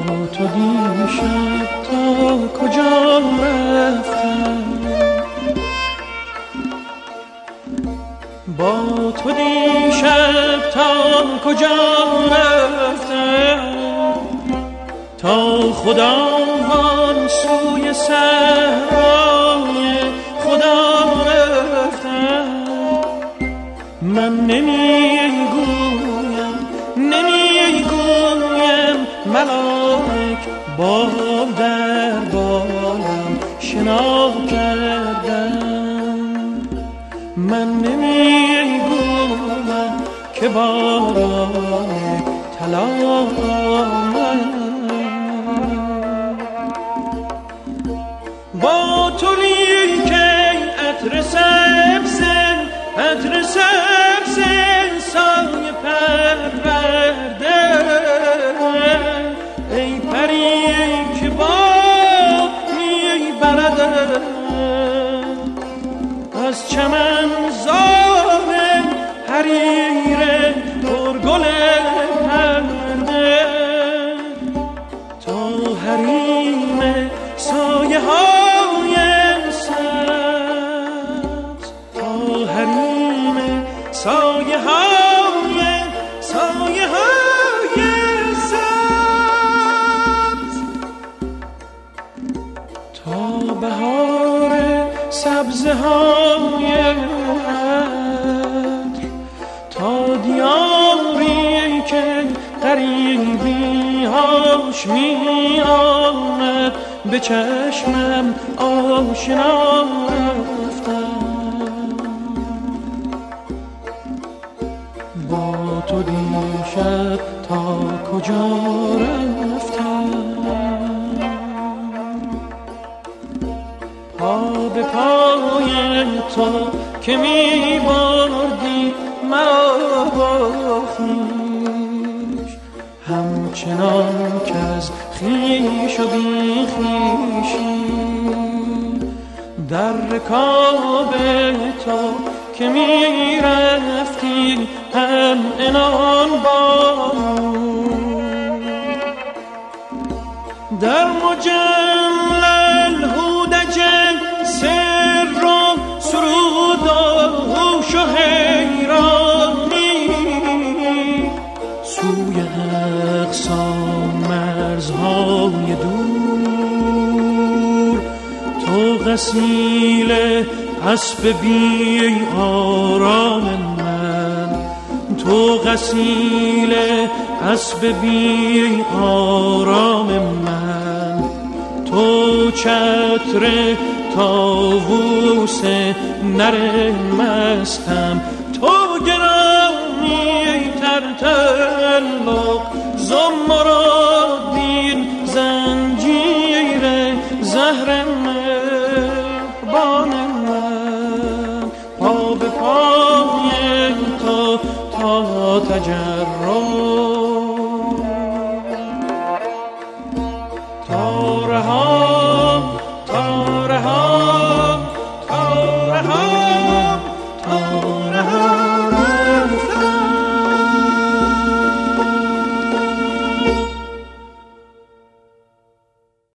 تو دیشب تا کجا رفتم، با تو دیشب تا کجا رفتم، تا خداوند سوی صحرای خدا رفتم. من نمیگویم ملائک بال در بالم شنا کردم. من نمیگویم که باران طلا با تو لیکن عطر سبز سایه پرورده، ای پری که باد میبرد از چمن زار حریر پرگل پرده، تا حریم سایه های سبز، تا حریم سایه های سبز، تا بهار سبزه های عطر، تا دیاری که غریبی هاش می آمد به چشمم آشنا رفتم. با تو دیشب تا کجا رفتم، پا به پای تو که می بردی مرا با خویش، همچنان که از خویش و بی خویشی در رکاب تو که می رفتی هم عنان با در مجمل الهودج سر و سرود و هوش و حیرانی، سوی اقصا مرزهای دور تو غسیل اسب بی آرام من، تو غسیل اسب بی آرام من، تو چتر طاووس نر مستم، تو گرامی تر تعلق زمرا